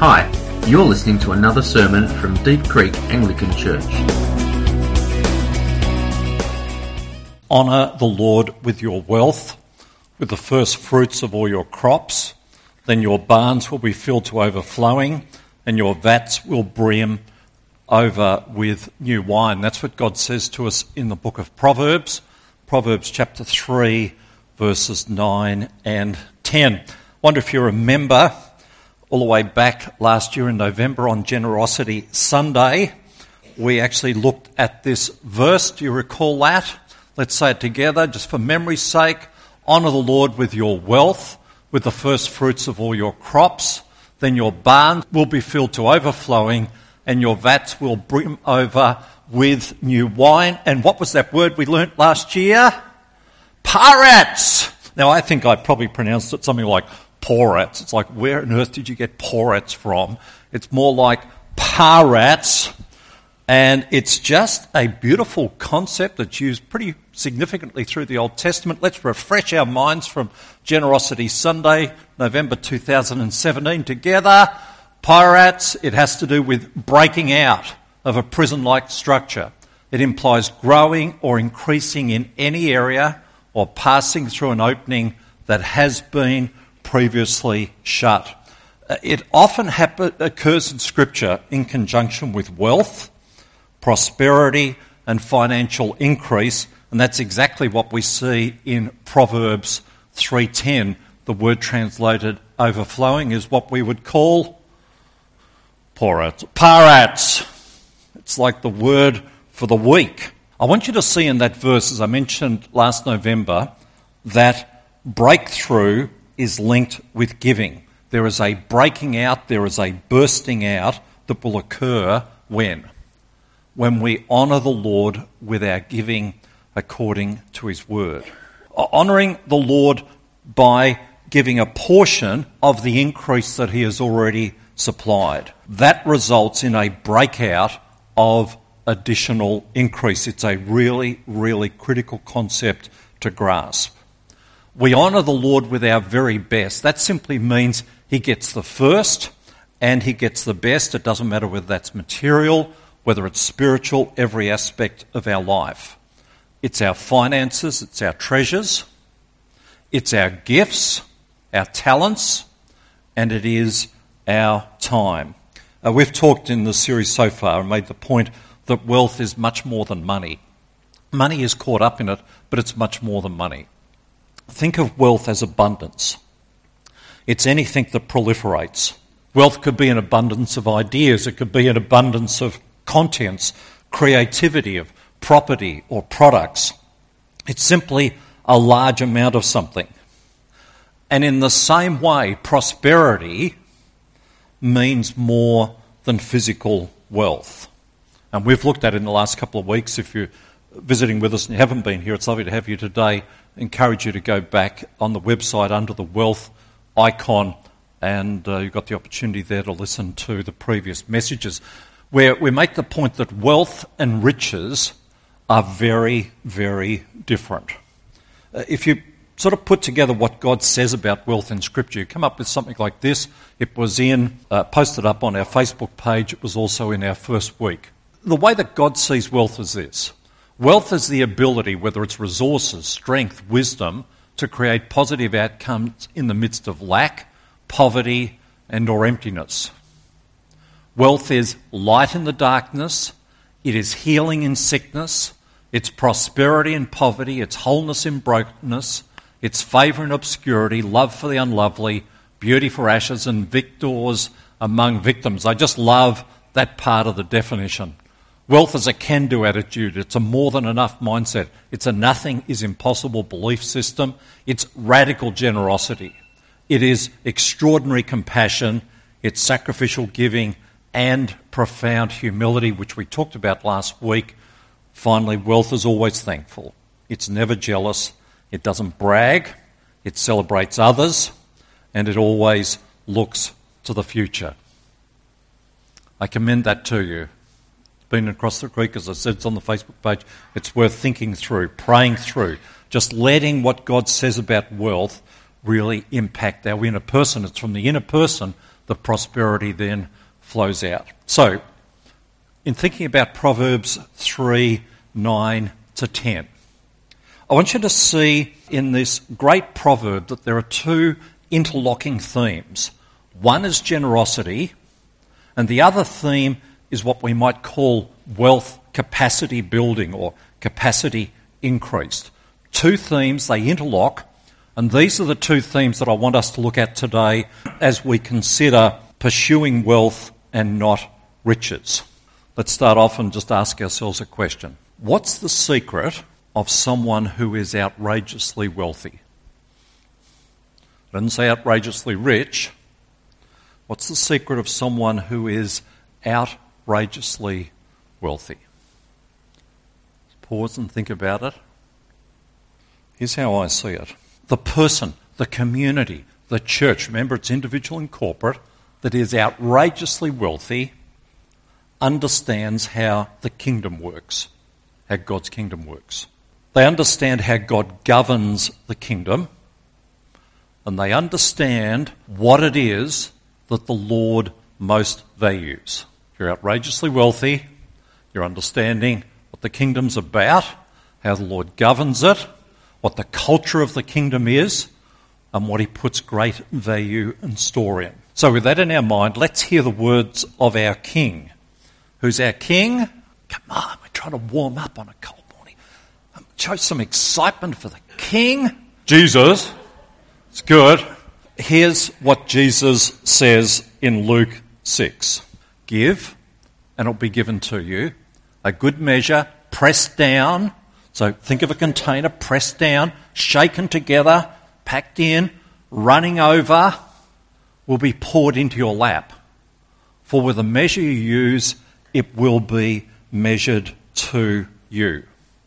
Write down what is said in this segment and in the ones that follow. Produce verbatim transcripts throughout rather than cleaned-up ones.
Hi, you're listening to another sermon from Deep Creek Anglican Church. Honour the Lord with your wealth, with the first fruits of all your crops. Then your barns will be filled to overflowing, and your vats will brim over with new wine. That's what God says to us in the book of Proverbs, Proverbs chapter three, verses nine and ten. I wonder if you remember, all the way back last year in November on Generosity Sunday, we actually looked at this verse. Do you recall that? Let's say it together, just for memory's sake. Honour the Lord with your wealth, with the first fruits of all your crops. Then your barns will be filled to overflowing, and your vats will brim over with new wine. And what was that word we learnt last year? Parats. Now, I think I probably pronounced it something like porats. It's like, where on earth did you get porats from? It's more like parats. And it's just a beautiful concept that's used pretty significantly through the Old Testament. Let's refresh our minds from Generosity Sunday, November two thousand seventeen, together. Parats, it has to do with breaking out of a prison-like structure. It implies growing or increasing in any area or passing through an opening that has been previously shut. It often happen, occurs in Scripture in conjunction with wealth, prosperity and financial increase, and that's exactly what we see in Proverbs three ten. The word translated overflowing is what we would call porats. Parats. It's like the word for the weak. I want you to see in that verse, as I mentioned last November, that breakthrough is linked with giving. There is a breaking out, there is a bursting out that will occur when? When we honour the Lord with our giving according to his word. Honouring the Lord by giving a portion of the increase that he has already supplied. That results in a breakout of additional increase. It's a really, really critical concept to grasp. We honour the Lord with our very best. That simply means he gets the first and he gets the best. It doesn't matter whether that's material, whether it's spiritual, every aspect of our life. It's our finances, it's our treasures, it's our gifts, our talents, and it is our time. Uh, we've talked in the series so far and made the point that wealth is much more than money. Money is caught up in it, but it's much more than money. Think of wealth as abundance. It's anything that proliferates. Wealth could be an abundance of ideas. It could be an abundance of contents, creativity, of property or products. It's simply a large amount of something. And in the same way, prosperity means more than physical wealth. And we've looked at it in the last couple of weeks. If you're visiting with us and you haven't been here, it's lovely to have you today. I encourage you to go back on the website under the wealth icon, and uh, you've got the opportunity there to listen to the previous messages, where we make the point that wealth and riches are very, very different. Uh, if you sort of put together what God says about wealth in Scripture, you come up with something like this. It was in, uh, posted up on our Facebook page. It was also in our first week. The way that God sees wealth is this. Wealth is the ability, whether it's resources, strength, wisdom, to create positive outcomes in the midst of lack, poverty, and or emptiness. Wealth is light in the darkness. It is healing in sickness. It's prosperity in poverty. It's wholeness in brokenness. It's favour in obscurity, love for the unlovely, beauty for ashes, and victors among victims. I just love that part of the definition. Wealth is a can-do attitude. It's a more than enough mindset. It's a nothing is impossible belief system. It's radical generosity. It is extraordinary compassion. It's sacrificial giving and profound humility, which we talked about last week. Finally, wealth is always thankful. It's never jealous. It doesn't brag. It celebrates others. And it always looks to the future. I commend that to you. Been across the creek, as I said, it's on the Facebook page. It's worth thinking through, praying through, just letting what God says about wealth really impact our inner person. It's from the inner person that prosperity then flows out. So, in thinking about Proverbs three, nine to ten, I want you to see in this great proverb that there are two interlocking themes. One is generosity, and the other theme is what we might call wealth capacity building or capacity increased. Two themes, they interlock, and these are the two themes that I want us to look at today as we consider pursuing wealth and not riches. Let's start off and just ask ourselves a question. What's the secret of someone who is outrageously wealthy? I didn't say outrageously rich. What's the secret of someone who is outrageously wealthy? Pause and think about it. Here's how I see it. The person, the community, the church, remember it's individual and corporate, that is outrageously wealthy understands how the kingdom works, how God's kingdom works. They understand how God governs the kingdom, and they understand what it is that the Lord most values. If you're outrageously wealthy, you're understanding what the kingdom's about, how the Lord governs it, what the culture of the kingdom is, and what he puts great value and store in. So with that in our mind, let's hear the words of our King. Who's our King? Come on, we're trying to warm up on a cold morning. Show some excitement for the King. Jesus. It's good. Here's what Jesus says in Luke six. Give, and it'll be given to you. A good measure, pressed down. So think of a container, pressed down, shaken together, packed in, running over, will be poured into your lap. For with the measure you use, it will be measured to you.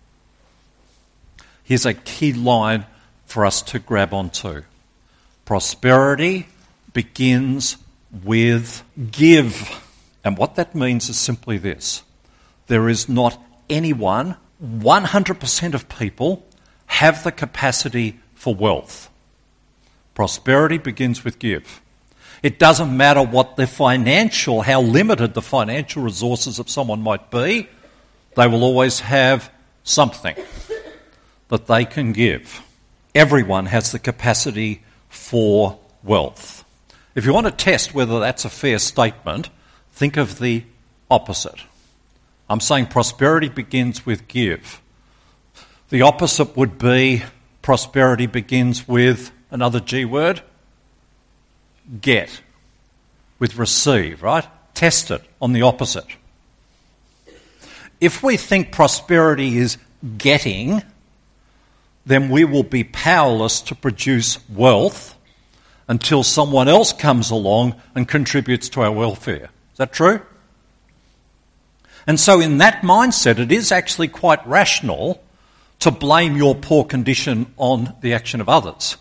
Here's a key line for us to grab onto. Prosperity begins with give. And what that means is simply this. There is not anyone, one hundred percent of people have the capacity for wealth. Prosperity begins with give. It doesn't matter what the financial, how limited the financial resources of someone might be, they will always have something that they can give. Everyone has the capacity for wealth. If you want to test whether that's a fair statement, think of the opposite. I'm saying prosperity begins with give. The opposite would be prosperity begins with another G word, get, with receive, right? Test it on the opposite. If we think prosperity is getting, then we will be powerless to produce wealth until someone else comes along and contributes to our welfare. Is that true? And so in that mindset, it is actually quite rational to blame your poor condition on the action of others.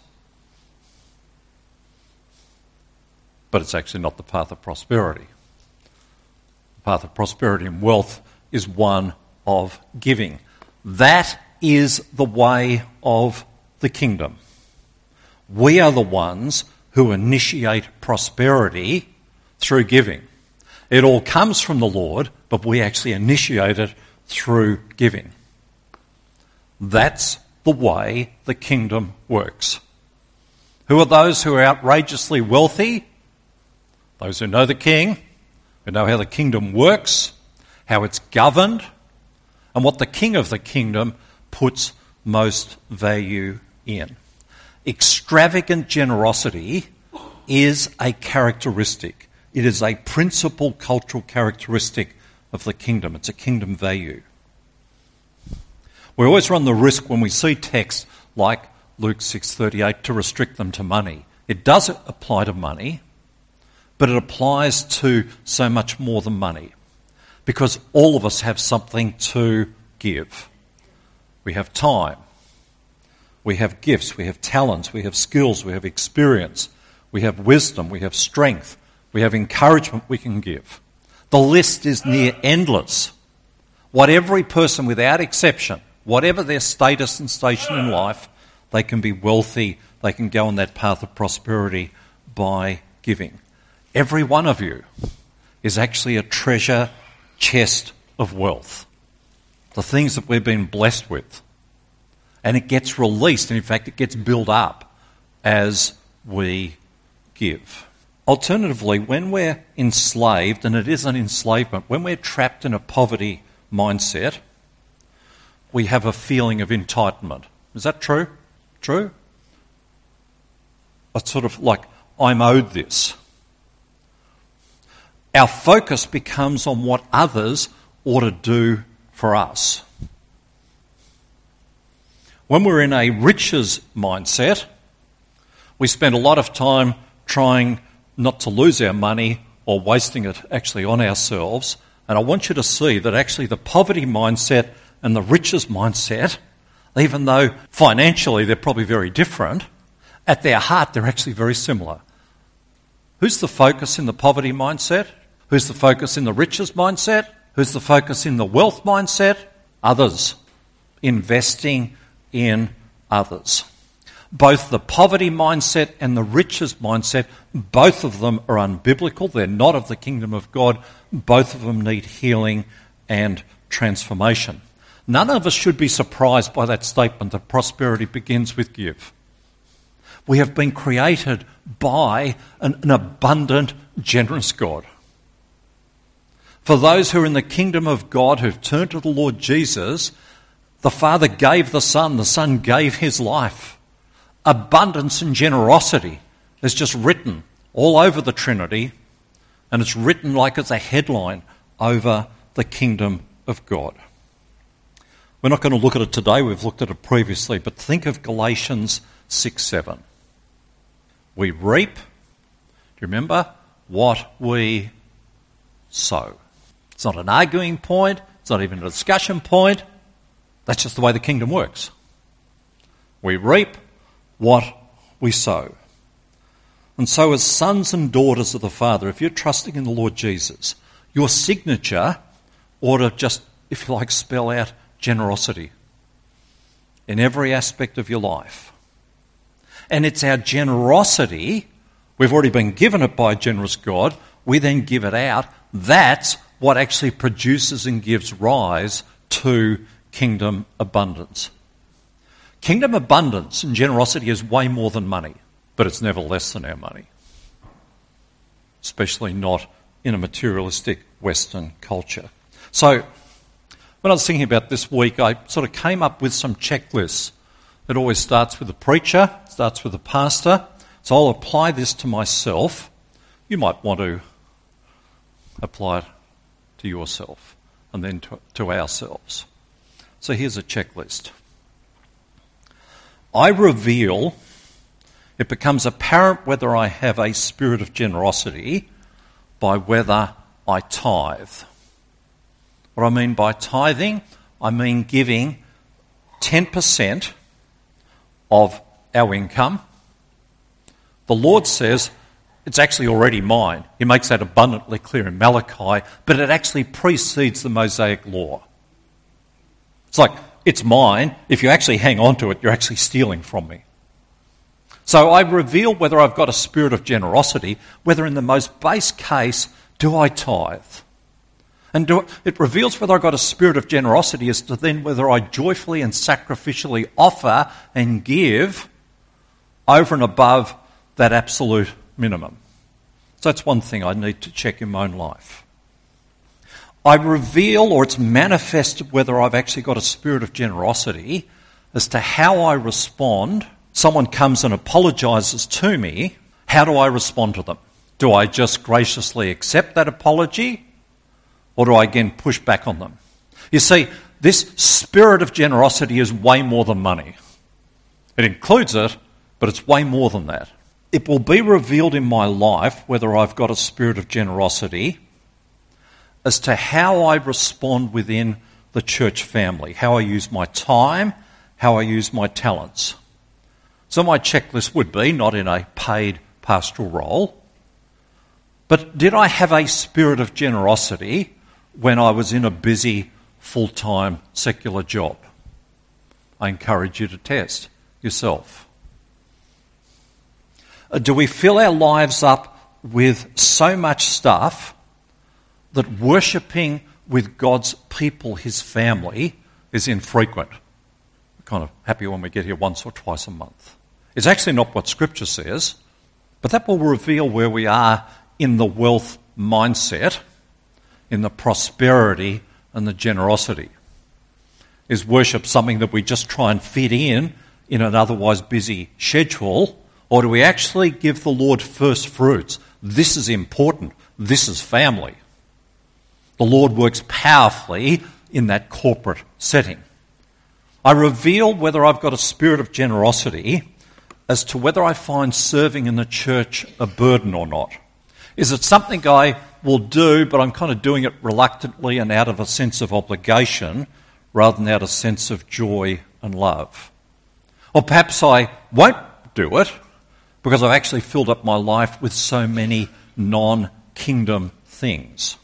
But it's actually not the path of prosperity. The path of prosperity and wealth is one of giving. That is the way of the kingdom. We are the ones who initiate prosperity through giving. It all comes from the Lord, but we actually initiate it through giving. That's the way the kingdom works. Who are those who are outrageously wealthy? Those who know the King, who know how the kingdom works, how it's governed, and what the King of the kingdom puts most value in. Extravagant generosity is a characteristic. It is a principal cultural characteristic of the kingdom. It's a kingdom value. We always run the risk when we see texts like Luke six thirty-eight to restrict them to money. It does apply to money, but it applies to so much more than money, because all of us have something to give. We have time, we have gifts, we have talents, we have skills, we have experience, we have wisdom, we have strength, we have encouragement we can give. The list is near endless. What every person, without exception, whatever their status and station in life, they can be wealthy, they can go on that path of prosperity by giving. Every one of you is actually a treasure chest of wealth. The things that we've been blessed with. And it gets released, and in fact it gets built up as we give. Alternatively, when we're enslaved, and it is an enslavement, when we're trapped in a poverty mindset, we have a feeling of entitlement. Is that true? True? It's sort of like, I'm owed this. Our focus becomes on what others ought to do for us. When we're in a riches mindset, we spend a lot of time trying not to lose our money or wasting it actually on ourselves. And I want you to see that actually the poverty mindset and the riches mindset, even though financially they're probably very different, at their heart they're actually very similar. Who's the focus in the poverty mindset? Who's the focus in the riches mindset? Who's the focus in the wealth mindset? Others. Investing in others. Both the poverty mindset and the riches mindset, both of them are unbiblical. They're not of the kingdom of God. Both of them need healing and transformation. None of us should be surprised by that statement that prosperity begins with give. We have been created by an, an abundant, generous God. For those who are in the kingdom of God, who've turned to the Lord Jesus, the Father gave the Son, the Son gave his life. Abundance and generosity is just written all over the Trinity, and it's written like it's a headline over the kingdom of God. We're not going to look at it today, we've looked at it previously, but think of Galatians six seven. We reap, do you remember, what we sow. It's not an arguing point, it's not even a discussion point, that's just the way the kingdom works. We reap what we sow. And so as sons and daughters of the Father, if you're trusting in the Lord Jesus, your signature ought to just, if you like, spell out generosity in every aspect of your life. And it's our generosity, we've already been given it by a generous God, we then give it out. That's what actually produces and gives rise to kingdom abundance. Kingdom abundance and generosity is way more than money, but it's never less than our money. Especially not in a materialistic Western culture. So, when I was thinking about this week, I sort of came up with some checklists. It always starts with the preacher, starts with the pastor. So I'll apply this to myself. You might want to apply it to yourself and then to, to ourselves. So here's a checklist. I reveal, it becomes apparent whether I have a spirit of generosity by whether I tithe. What I mean by tithing, I mean giving ten percent of our income. The Lord says it's actually already mine. He makes that abundantly clear in Malachi, but it actually precedes the Mosaic law. It's like, it's mine. If you actually hang on to it, you're actually stealing from me. So I reveal whether I've got a spirit of generosity, whether in the most base case, do I tithe? And do, it reveals whether I've got a spirit of generosity as to then whether I joyfully and sacrificially offer and give over and above that absolute minimum. So that's one thing I need to check in my own life. I reveal, or it's manifested, whether I've actually got a spirit of generosity as to how I respond. Someone comes and apologises to me, how do I respond to them? Do I just graciously accept that apology? Or do I again push back on them? You see, this spirit of generosity is way more than money. It includes it, but it's way more than that. It will be revealed in my life whether I've got a spirit of generosity as to how I respond within the church family, how I use my time, how I use my talents. So my checklist would be, not in a paid pastoral role, but did I have a spirit of generosity when I was in a busy, full-time secular job? I encourage you to test yourself. Do we fill our lives up with so much stuff that worshipping with God's people, his family, is infrequent? We're kind of happy when we get here once or twice a month. It's actually not what Scripture says, but that will reveal where we are in the wealth mindset, in the prosperity and the generosity. Is worship something that we just try and fit in in an otherwise busy schedule, or do we actually give the Lord first fruits? This is important. This is family. The Lord works powerfully in that corporate setting. I reveal whether I've got a spirit of generosity as to whether I find serving in the church a burden or not. Is it something I will do, but I'm kind of doing it reluctantly and out of a sense of obligation rather than out of a sense of joy and love? Or perhaps I won't do it because I've actually filled up my life with so many non-kingdom things.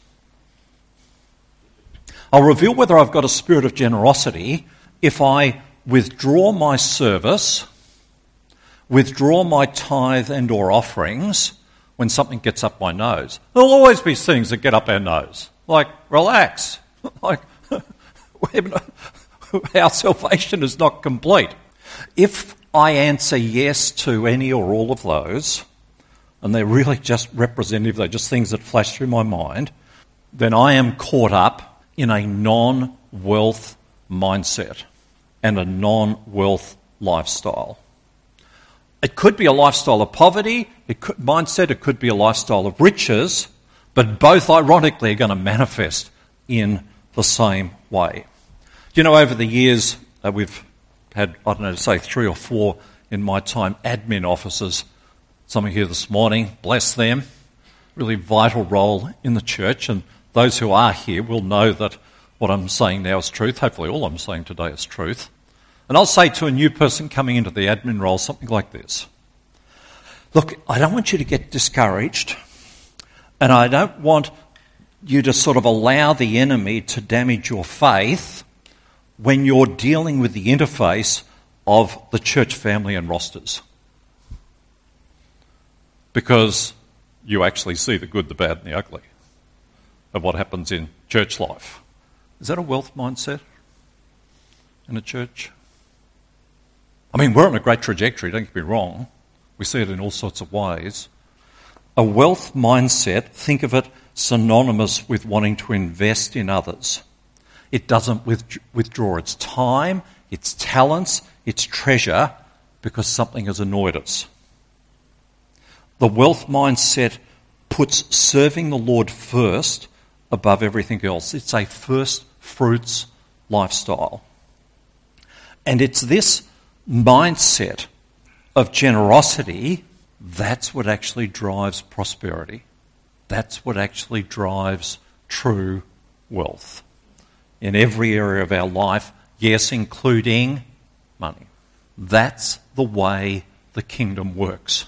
I'll reveal whether I've got a spirit of generosity if I withdraw my service, withdraw my tithe and or offerings when something gets up my nose. There'll always be things that get up our nose. Like, relax. Like, our salvation is not complete. If I answer yes to any or all of those, and they're really just representative, they're just things that flash through my mind, then I am caught up in a non-wealth mindset and a non-wealth lifestyle. It could be a lifestyle of poverty, it could, mindset, it could be a lifestyle of riches, but both ironically are going to manifest in the same way. You know, over the years, uh, we've had, I don't know, say three or four in my time, admin officers. Some are here this morning, bless them. Really vital role in the church, and those who are here will know that what I'm saying now is truth. Hopefully all I'm saying today is truth. And I'll say to a new person coming into the admin role something like this. Look, I don't want you to get discouraged, and I don't want you to sort of allow the enemy to damage your faith when you're dealing with the interface of the church family and rosters. Because you actually see the good, the bad and the ugly of what happens in church life. Is that a wealth mindset in a church? I mean, we're on a great trajectory, don't get me wrong. We see it in all sorts of ways. A wealth mindset, think of it synonymous with wanting to invest in others. It doesn't withdraw its time, its talents, its treasure because something has annoyed us. The wealth mindset puts serving the Lord first above everything else. It's a first fruits lifestyle. And it's this mindset of generosity, that's what actually drives prosperity. That's what actually drives true wealth in every area of our life, yes, including money. That's the way the kingdom works.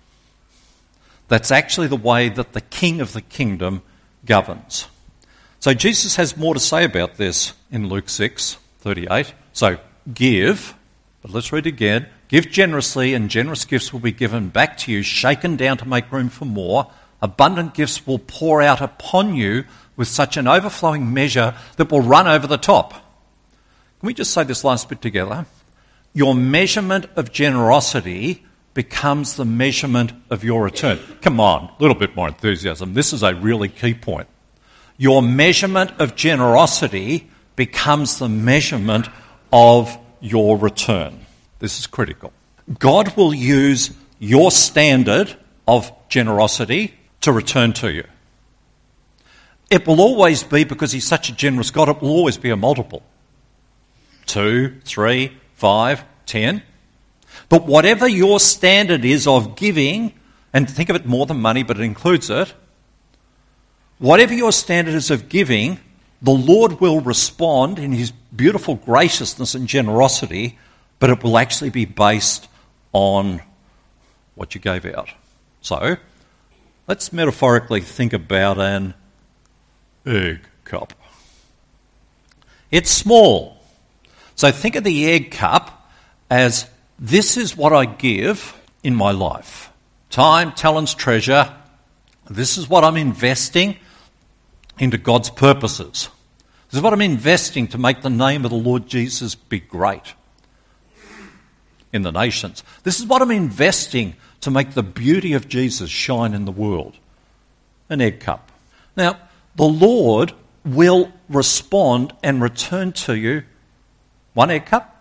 That's actually the way that the king of the kingdom governs. So Jesus has more to say about this in Luke six thirty-eight. So give, but let's read again. Give generously, and generous gifts will be given back to you, shaken down to make room for more. Abundant gifts will pour out upon you with such an overflowing measure that will run over the top. Can we just say this last bit together? Your measurement of generosity becomes the measurement of your return. Come on, a little bit more enthusiasm. This is a really key point. Your measurement of generosity becomes the measurement of your return. This is critical. God will use your standard of generosity to return to you. It will always be, because he's such a generous God, it will always be a multiple. Two, three, five, ten. But whatever your standard is of giving, and think of it more than money, but it includes it, whatever your standard is of giving, the Lord will respond in his beautiful graciousness and generosity, but it will actually be based on what you gave out. So, let's metaphorically think about an egg cup. It's small. So think of the egg cup as, this is what I give in my life. Time, talents, treasure. This is what I'm investing into God's purposes. This is what I'm investing to make the name of the Lord Jesus be great in the nations. This is what I'm investing to make the beauty of Jesus shine in the world. An egg cup. Now, the Lord will respond and return to you one egg cup?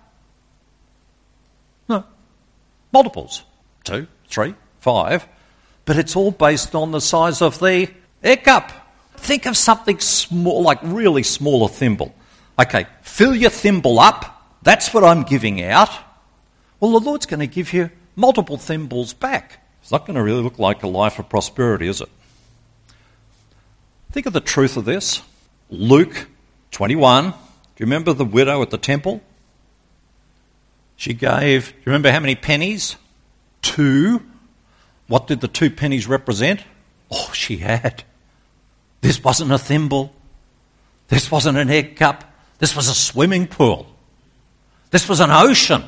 No. Multiples. Two, three, five. But it's all based on the size of the egg cup. Think of something small, like really small, a thimble. Okay, fill your thimble up. That's what I'm giving out. Well, the Lord's going to give you multiple thimbles back. It's not going to really look like a life of prosperity, is it? Think of the truth of this. Luke twenty-one. Do you remember the widow at the temple? She gave, do you remember how many pennies? Two. What did the two pennies represent? Oh, she had. This wasn't a thimble. This wasn't an egg cup. This was a swimming pool. This was an ocean.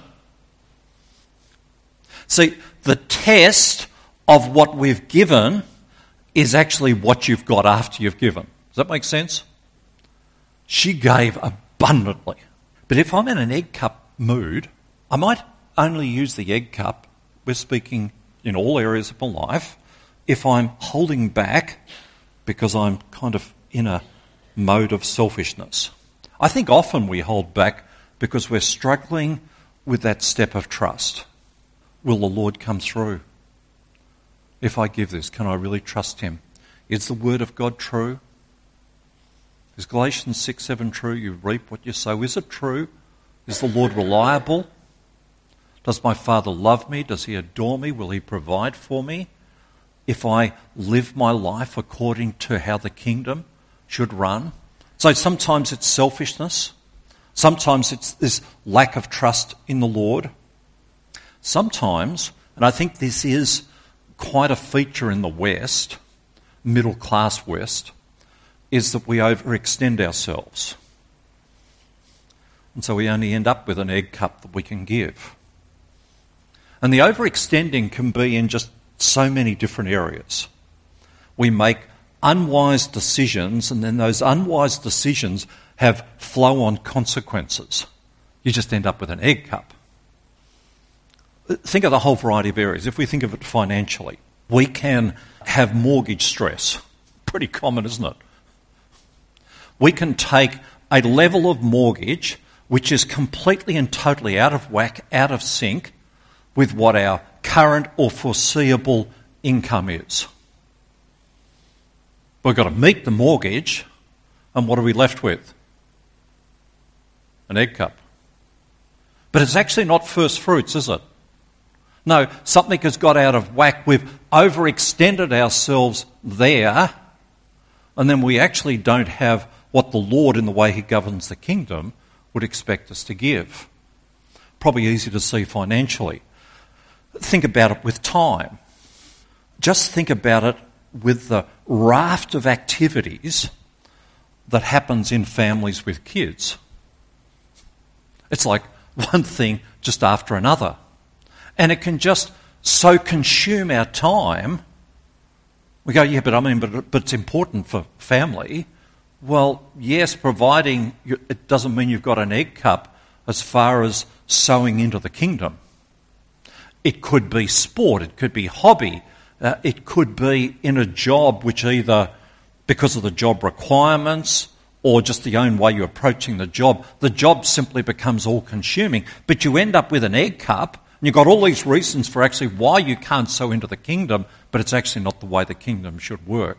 See, the test of what we've given is actually what you've got after you've given. Does that make sense? She gave abundantly. But if I'm in an egg cup mood, I might only use the egg cup, we're speaking in all areas of my life, if I'm holding back because I'm kind of in a mode of selfishness. I think often we hold back because we're struggling with that step of trust. Will the Lord come through? If I give this, can I really trust him? Is the word of God true? Is Galatians six seven true? You reap what you sow. Is it true? Is the Lord reliable? Does my Father love me? Does he adore me? Will he provide for me? If I live my life according to how the kingdom should run. So sometimes it's selfishness. Sometimes it's this lack of trust in the Lord. Sometimes, and I think this is quite a feature in the West, middle class West, is that we overextend ourselves. And so we only end up with an egg cup that we can give. And the overextending can be in just so many different areas. We make unwise decisions, and then those unwise decisions have flow-on consequences. You just end up with an egg cup. Think of the whole variety of areas. If we think of it financially, we can have mortgage stress. Pretty common, isn't it? We can take a level of mortgage which is completely and totally out of whack, out of sync with what our current or foreseeable income is. We've got to meet the mortgage, and what are we left with? An egg cup. But it's actually not first fruits, is it? No, something has got out of whack. We've overextended ourselves there, and then we actually don't have what the Lord, in the way he governs the kingdom, would expect us to give. Probably easy to see financially. Think about it with time. Just think about it with the raft of activities that happens in families with kids. It's like one thing just after another. And it can just so consume our time. We go, yeah, but I mean, but, but it's important for family. Well, yes, providing it doesn't mean you've got an egg cup as far as sowing into the kingdom. It could be sport, it could be hobby, uh, it could be in a job which either because of the job requirements or just the own way you're approaching the job, the job simply becomes all-consuming. But you end up with an egg cup, and you've got all these reasons for actually why you can't sow into the kingdom, but it's actually not the way the kingdom should work.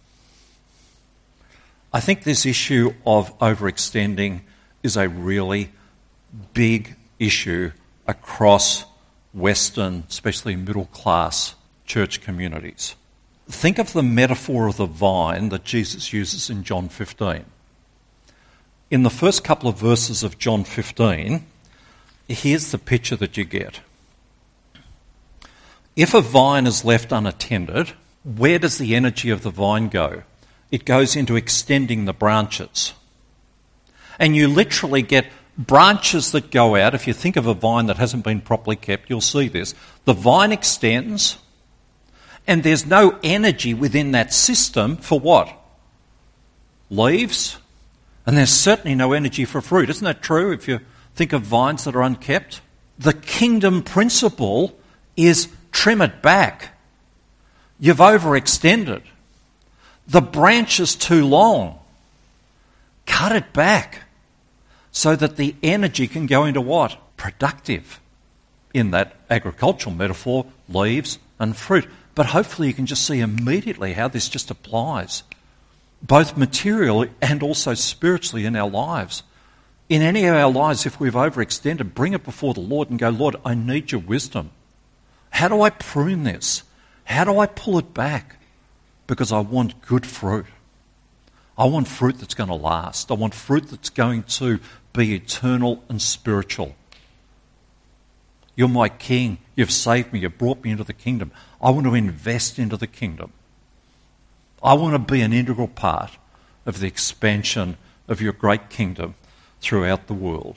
I think this issue of overextending is a really big issue across Western, especially middle-class church communities. Think of the metaphor of the vine that Jesus uses in John fifteen. In the first couple of verses of John fifteen, here's the picture that you get. If a vine is left unattended, where does the energy of the vine go? It goes into extending the branches. And you literally get branches that go out. If you think of a vine that hasn't been properly kept, you'll see this. The vine extends, And there's no energy within that system for what? Leaves. And there's certainly no energy for fruit. Isn't that true if you think of vines that are unkept? The kingdom principle is trim it back. You've overextended. The branch is too long. Cut it back so that the energy can go into what? Productive. In that agricultural metaphor, leaves and fruit. But hopefully you can just see immediately how this just applies, both materially and also spiritually in our lives. In any of our lives, if we've overextended, bring it before the Lord and go, Lord, I need your wisdom. How do I prune this? How do I pull it back? Because I want good fruit. I want fruit that's going to last. I want fruit that's going to be eternal and spiritual. You're my king. You've saved me. You've brought me into the kingdom. I want to invest into the kingdom. I want to be an integral part of the expansion of your great kingdom throughout the world.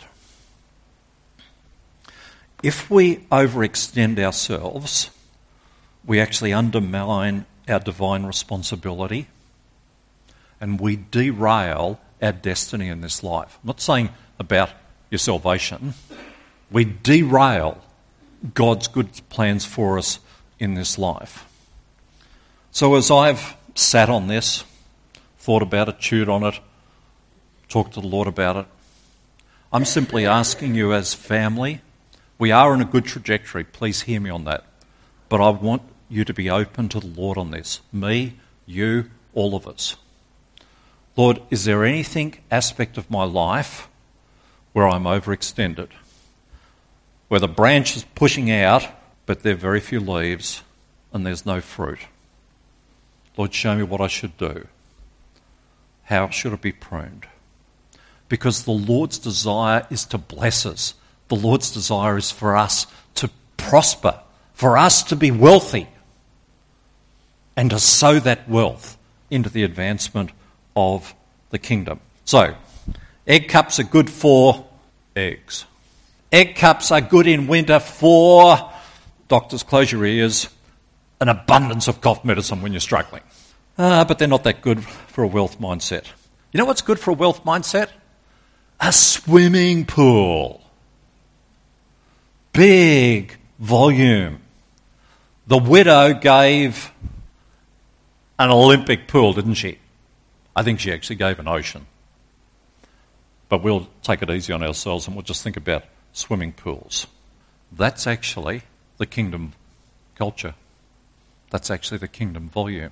If we overextend ourselves, we actually undermine our divine responsibility and we derail our destiny in this life. I'm not saying about your salvation. We derail God's good plans for us in this life. So as I've sat on this, thought about it, chewed on it, talked to the Lord about it, I'm simply asking you as family, we are in a good trajectory, please hear me on that, but I want you to be open to the Lord on this. Me, you, all of us. Lord, is there anything, aspect of my life where I'm overextended? Where the branch is pushing out, but there are very few leaves and there's no fruit. Lord, show me what I should do. How should it be pruned? Because the Lord's desire is to bless us. The Lord's desire is for us to prosper, for us to be wealthy, and to sow that wealth into the advancement of the kingdom. So, egg cups are good for eggs. Egg cups are good in winter for, doctors, close your ears, an abundance of cough medicine when you're struggling. Uh, but they're not that good for a wealth mindset. You know what's good for a wealth mindset? A swimming pool. Big volume. The widow gave an Olympic pool, didn't she? I think she actually gave an ocean. But we'll take it easy on ourselves and we'll just think about swimming pools. That's actually the kingdom culture. That's actually the kingdom volume.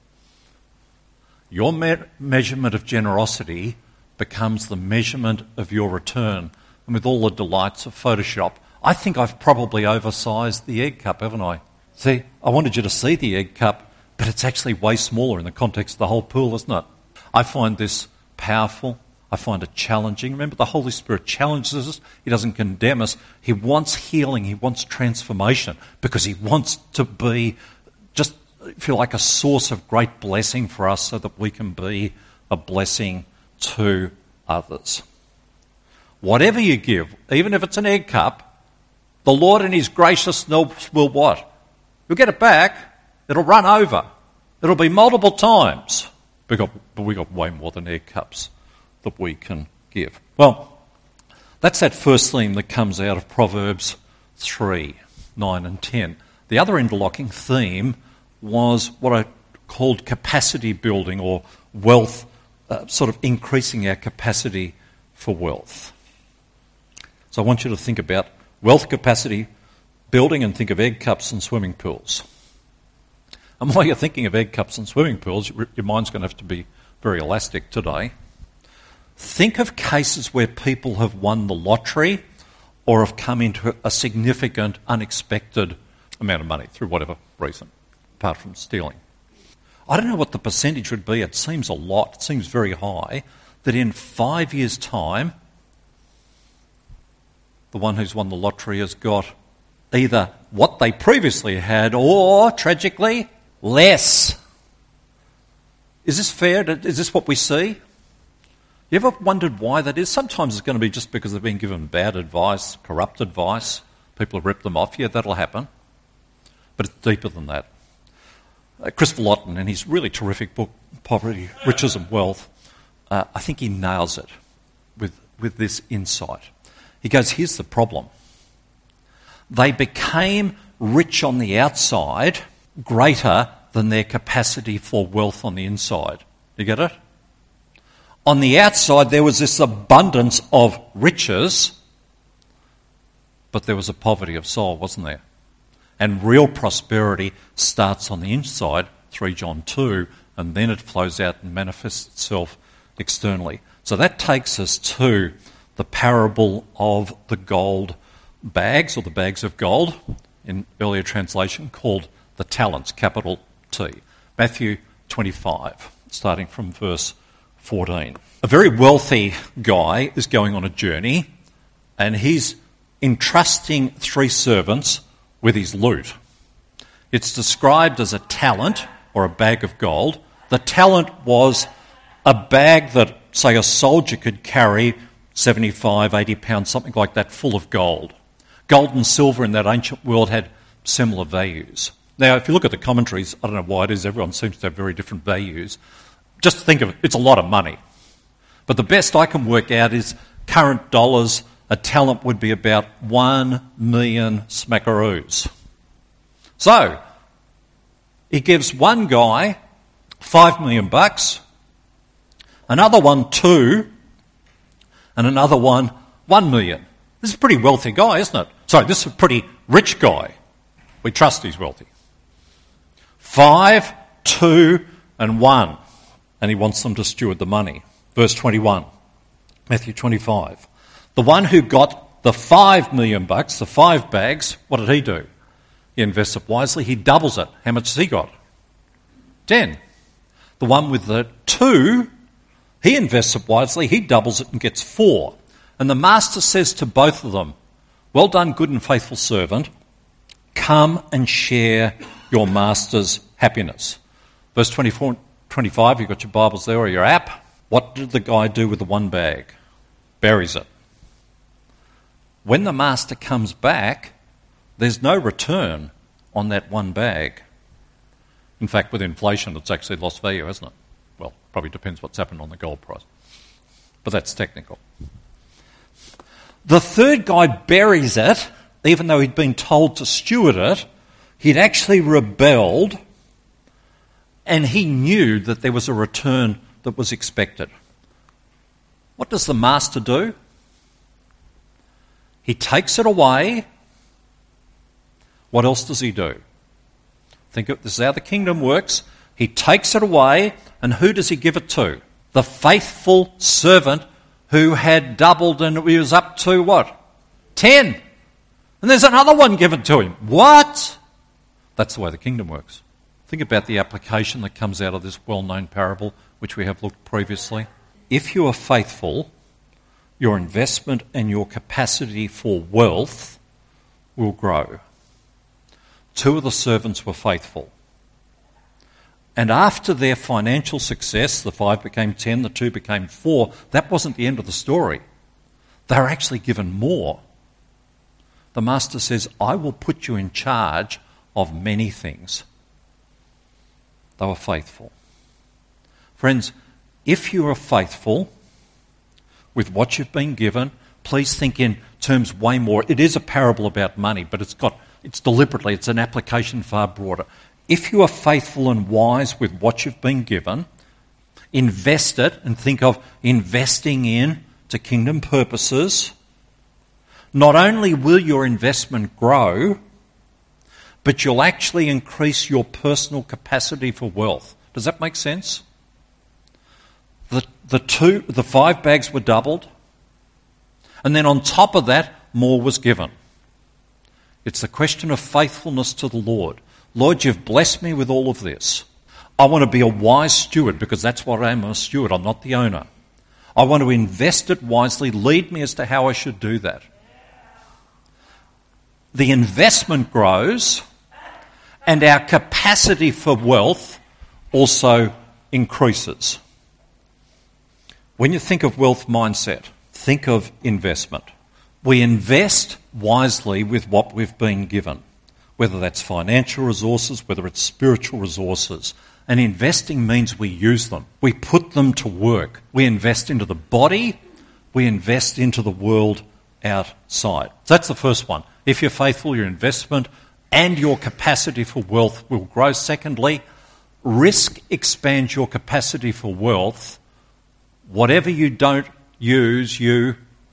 Your me- measurement of generosity becomes the measurement of your return. And with all the delights of Photoshop, I think I've probably oversized the egg cup, haven't I? See, I wanted you to see the egg cup, but it's actually way smaller in the context of the whole pool, isn't it? I find this powerful. I find it challenging. Remember, the Holy Spirit challenges us. He doesn't condemn us. He wants healing. He wants transformation because he wants to be just feel like a source of great blessing for us so that we can be a blessing to others. Whatever you give, even if it's an egg cup, the Lord in his graciousness will what? You'll get it back. It'll run over. It'll be multiple times. We got, but we got way more than egg cups that we can give. Well, that's that first theme that comes out of Proverbs three, nine and ten. The other interlocking theme was what I called capacity building or wealth, uh, sort of increasing our capacity for wealth. So I want you to think about wealth capacity building and think of egg cups and swimming pools. And while you're thinking of egg cups and swimming pools, your mind's going to have to be very elastic today. Think of cases where people have won the lottery or have come into a significant, unexpected amount of money through whatever reason, apart from stealing. I don't know what the percentage would be. It seems a lot. It seems very high that in five years' time, the one who's won the lottery has got either what they previously had or, tragically, less. Is this fair? Is this what we see? You ever wondered why that is? Sometimes it's going to be just because they've been given bad advice, corrupt advice. People have ripped them off. Yeah, that'll happen. But it's deeper than that. Uh, Christopher Lawton, in his really terrific book, Poverty, Riches and Wealth, uh, I think he nails it with, with this insight. He goes, here's the problem. They became rich on the outside, greater than their capacity for wealth on the inside. You get it? On the outside, there was this abundance of riches, but there was a poverty of soul, wasn't there? And real prosperity starts on the inside, three John two, and then it flows out and manifests itself externally. So that takes us to the parable of the gold bags, or the bags of gold, in earlier translation, called the talents, capital T. Matthew twenty-five, starting from verse fourteen. A very wealthy guy is going on a journey, and he's entrusting three servants with his loot. It's described as a talent, or a bag of gold. The talent was a bag that, say, a soldier could carry, seventy-five, eighty pounds, something like that, full of gold. Gold and silver in that ancient world had similar values. Now, if you look at the commentaries, I don't know why it is, everyone seems to have very different values. Just think of it, it's a lot of money. But the best I can work out is current dollars, a talent would be about one million smackaroos. So, he gives one guy five million bucks, another one two, and another one one million. This is a pretty wealthy guy, isn't it? Sorry, this is a pretty rich guy. We trust he's wealthy. Five, two, and one. And he wants them to steward the money. Verse twenty-one, Matthew twenty-five. The one who got the five million bucks, the five bags, what did he do? He invests it wisely. He doubles it. How much has he got? Ten. The one with the two, he invests it wisely. He doubles it and gets four. And the master says to both of them, well done, good and faithful servant. Come and share your master's happiness. Verse twenty-four, twenty-five, you've got your Bibles there or your app. What did the guy do with the one bag? Buries it. When the master comes back, there's no return on that one bag. In fact, with inflation, it's actually lost value, hasn't it? Well, probably depends what's happened on the gold price. But that's technical. The third guy buries it, even though he'd been told to steward it. He'd actually rebelled, and he knew that there was a return that was expected. What does the master do? He takes it away. What else does he do? Think of this is how the kingdom works. He takes it away, and who does he give it to? The faithful servant who had doubled, and he was up to what? Ten. And there's another one given to him. What? That's the way the kingdom works. Think about the application that comes out of this well-known parable, which we have looked previously. If you are faithful, your investment and your capacity for wealth will grow. Two of the servants were faithful. And after their financial success, the five became ten, the two became four, that wasn't the end of the story. They were actually given more. The master says, I will put you in charge of many things. They were faithful. Friends, if you are faithful with what you've been given, please think in terms way more. It is a parable about money, but it's got it's deliberately, it's an application far broader. If you are faithful and wise with what you've been given, invest it and think of investing in to kingdom purposes. Not only will your investment grow, but you'll actually increase your personal capacity for wealth. Does that make sense? The, the two, the five bags were doubled, and then on top of that, more was given. It's the question of faithfulness to the Lord. Lord, you've blessed me with all of this. I want to be a wise steward because that's what I am, a steward. I'm not the owner. I want to invest it wisely. Lead me as to how I should do that. The investment grows, and our capacity for wealth also increases. When you think of wealth mindset, think of investment. We invest wisely with what we've been given. whether that's financial resources, whether it's spiritual resources. And investing means we use them. We put them to work. We invest into the body. We invest into the world outside. So that's the first one. If you're faithful, your investment and your capacity for wealth will grow. Secondly, risk expands your capacity for wealth. Whatever you don't use, you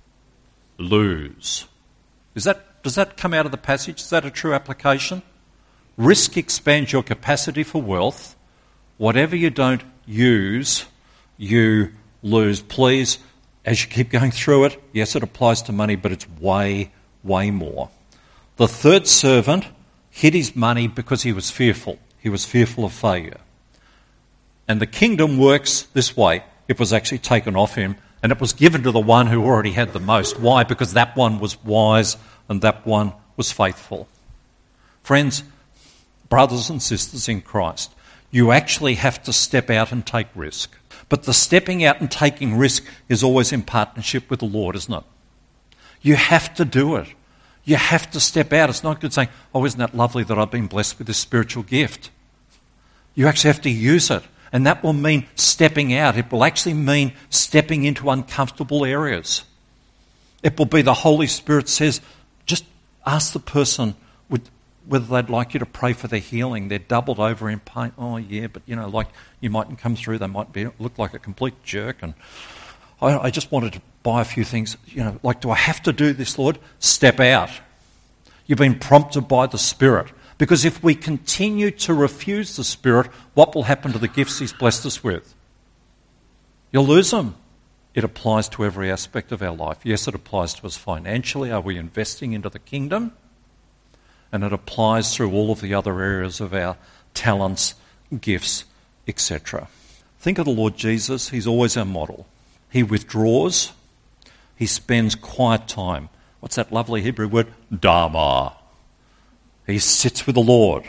lose. Is that, does that come out of the passage? Is that a true application? Risk expands your capacity for wealth. Whatever you don't use, you lose. Please, as you keep going through it, yes, it applies to money, but it's way, way more. The third servant hid his money because he was fearful. He was fearful of failure. And the kingdom works this way. It was actually taken off him, and it was given to the one who already had the most. Why? Because that one was wise and that one was faithful. Friends, brothers and sisters in Christ, you actually have to step out and take risk. But the stepping out and taking risk is always in partnership with the Lord, isn't it? You have to do it. You have to step out. It's not good saying, oh, isn't that lovely that I've been blessed with this spiritual gift? You actually have to use it. And that will mean stepping out. It will actually mean stepping into uncomfortable areas. It will be the Holy Spirit says, just ask the person whether they'd like you to pray for their healing. They're doubled over in pain. Oh, yeah, but, you know, like you mightn't come through. They might be look like a complete jerk. And I, I just wanted to buy a few things. You know, like, do I have to do this, Lord? Step out. You've been prompted by the Spirit. Because if we continue to refuse the Spirit, what will happen to the gifts He's blessed us with? You'll lose them. It applies to every aspect of our life. Yes, it applies to us financially. Are we investing into the kingdom? And it applies through all of the other areas of our talents, gifts, et cetera. Think of the Lord Jesus. He's always our model. He withdraws. He spends quiet time. What's that lovely Hebrew word? Dharma. He sits with the Lord.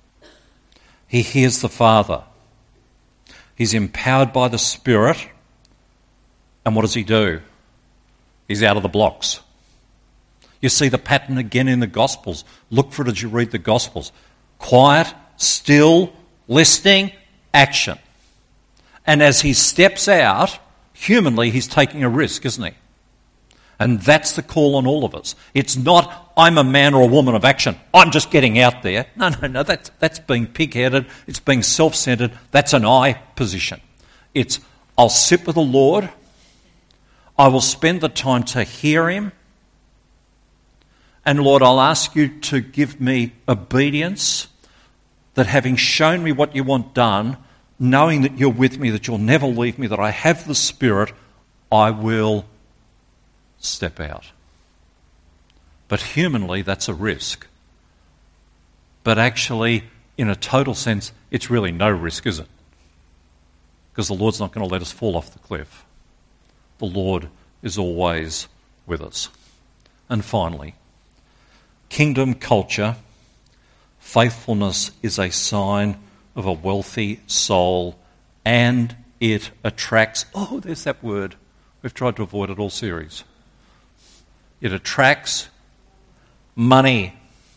He hears the Father. He's empowered by the Spirit. And what does he do? He's out of the blocks. You see the pattern again in the Gospels. Look for it as you read the Gospels. Quiet, still, listening, action. And as he steps out, humanly, he's taking a risk, isn't he? And that's the call on all of us. It's not, I'm a man or a woman of action. I'm just getting out there. No, no, no, that's, that's being pig-headed. It's being self-centered. That's an I position. It's, I'll sit with the Lord. I will spend the time to hear him. And Lord, I'll ask you to give me obedience, that having shown me what you want done, knowing that you're with me, that you'll never leave me, that I have the Spirit, I will step out. But humanly, that's a risk. But actually, in a total sense, it's really no risk, is it? Because the Lord's not going to let us fall off the cliff. The Lord is always with us. And finally, kingdom culture, faithfulness is a sign of a wealthy soul, and it attracts, oh, there's that word. We've tried to avoid it all series. It attracts money.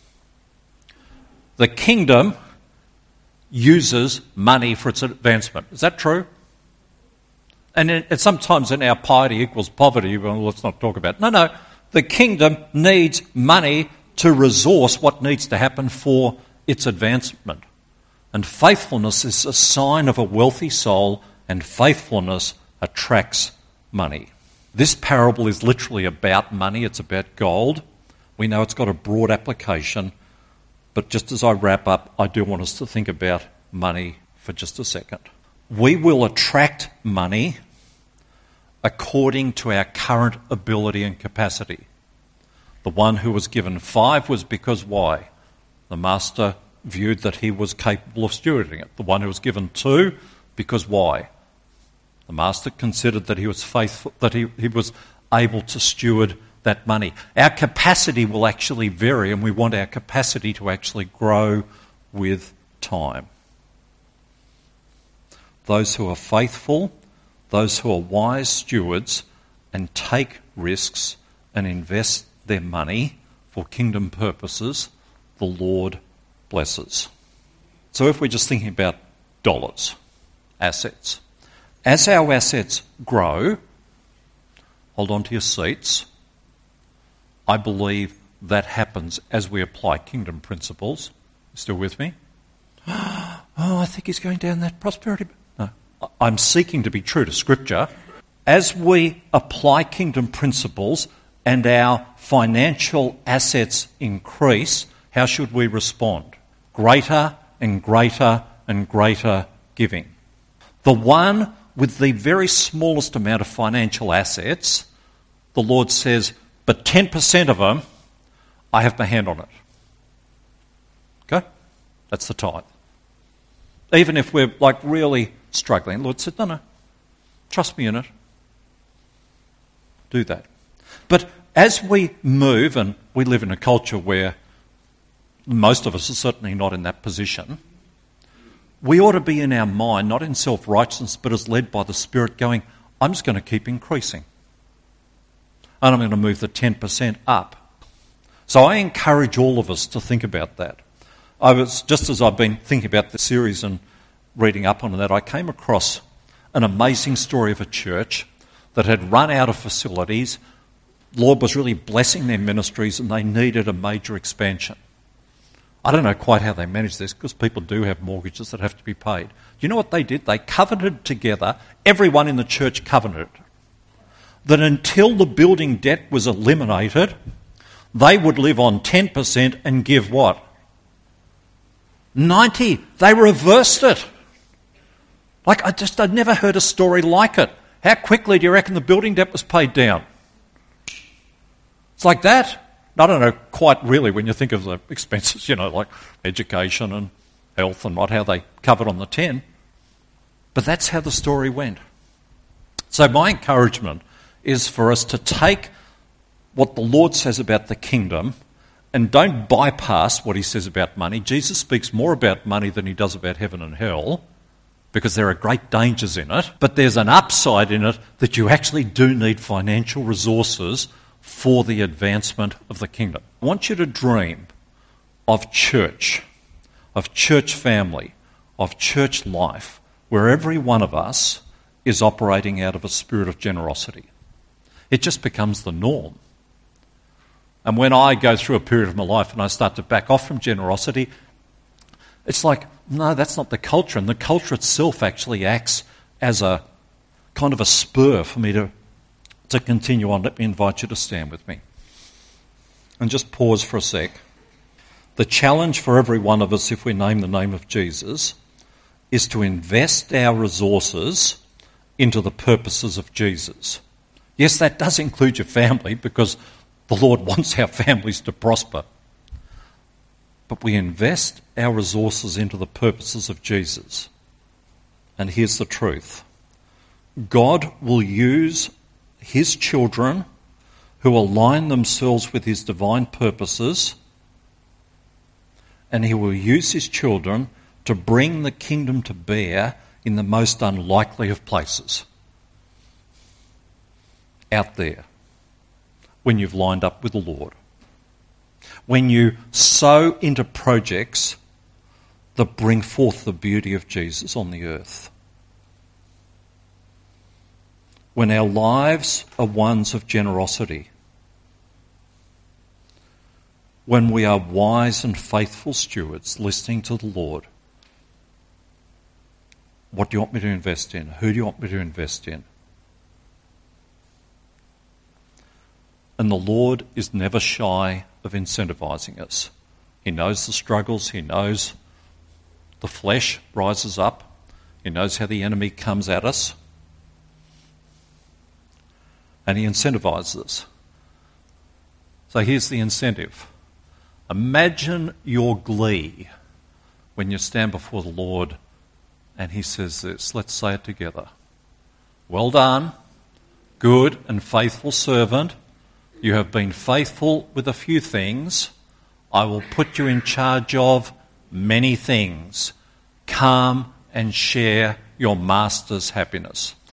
The kingdom uses money for its advancement. Is that true? And it, sometimes in our piety equals poverty. Well, let's not talk about it. No, no. The kingdom needs money to resource what needs to happen for its advancement. And faithfulness is a sign of a wealthy soul, and faithfulness attracts money. This parable is literally about money. It's about gold. We know it's got a broad application, but just as I wrap up, I do want us to think about money for just a second. We will attract money according to our current ability and capacity. The one who was given five was because why? The master viewed that he was capable of stewarding it. The one who was given two, because why? The master considered that he was faithful, that he, he was able to steward that money. Our capacity will actually vary, and we want our capacity to actually grow with time. Those who are faithful, those who are wise stewards and take risks and invest their money for kingdom purposes, the Lord blesses. So if we're just thinking about dollars, assets, as our assets grow, hold on to your seats, I believe that happens as we apply kingdom principles. Still with me? Oh, I think he's going down that prosperity. No, I'm seeking to be true to Scripture. As we apply kingdom principles and our financial assets increase, how should we respond? Greater and greater and greater giving. The one with the very smallest amount of financial assets, the Lord says, but ten percent of them, I have my hand on it. Okay? That's the tithe. Even if we're like really struggling, the Lord said, no, no, trust me in it. Do that. But as we move, and we live in a culture where most of us are certainly not in that position, we ought to be in our mind, not in self-righteousness, but as led by the Spirit, going, I'm just going to keep increasing. And I'm going to move the ten percent up. So I encourage all of us to think about that. I was, just as I've been thinking about the series and reading up on that, I came across an amazing story of a church that had run out of facilities. Lord was really blessing their ministries and they needed a major expansion. I don't know quite how they managed this because people do have mortgages that have to be paid. Do you know what they did? They covenanted together, everyone in the church covenanted, that until the building debt was eliminated, they would live on ten percent and give what? ninety. They reversed it. Like, I just, I'd never heard a story like it. How quickly do you reckon the building debt was paid down? It's like that. I don't know quite really when you think of the expenses, you know, like education and health and what, how they covered on the ten. But that's how the story went. So my encouragement is for us to take what the Lord says about the kingdom and don't bypass what he says about money. Jesus speaks more about money than he does about heaven and hell because there are great dangers in it. But there's an upside in it that you actually do need financial resources for the advancement of the kingdom. I want you to dream of church, of church family, of church life, where every one of us is operating out of a spirit of generosity. It just becomes the norm. And when I go through a period of my life and I start to back off from generosity, it's like, no, that's not the culture. And the culture itself actually acts as a kind of a spur for me to, to continue on. Let me invite you to stand with me. And just pause for a sec. The challenge for every one of us, if we name the name of Jesus, is to invest our resources into the purposes of Jesus. Yes, that does include your family because the Lord wants our families to prosper. But we invest our resources into the purposes of Jesus. And here's the truth. God will use his children who align themselves with his divine purposes, and he will use his children to bring the kingdom to bear in the most unlikely of places. Out there, when you've lined up with the Lord. When you sow into projects that bring forth the beauty of Jesus on the earth. When our lives are ones of generosity. When we are wise and faithful stewards listening to the Lord. What do you want me to invest in? Who do you want me to invest in? And the Lord is never shy of incentivising us. He knows the struggles. He knows the flesh rises up. He knows how the enemy comes at us. And he incentivises us. So here's the incentive. Imagine your glee when you stand before the Lord and he says this. Let's say it together. Well done, good and faithful servant. You have been faithful with a few things. I will put you in charge of many things. Come and share your master's happiness.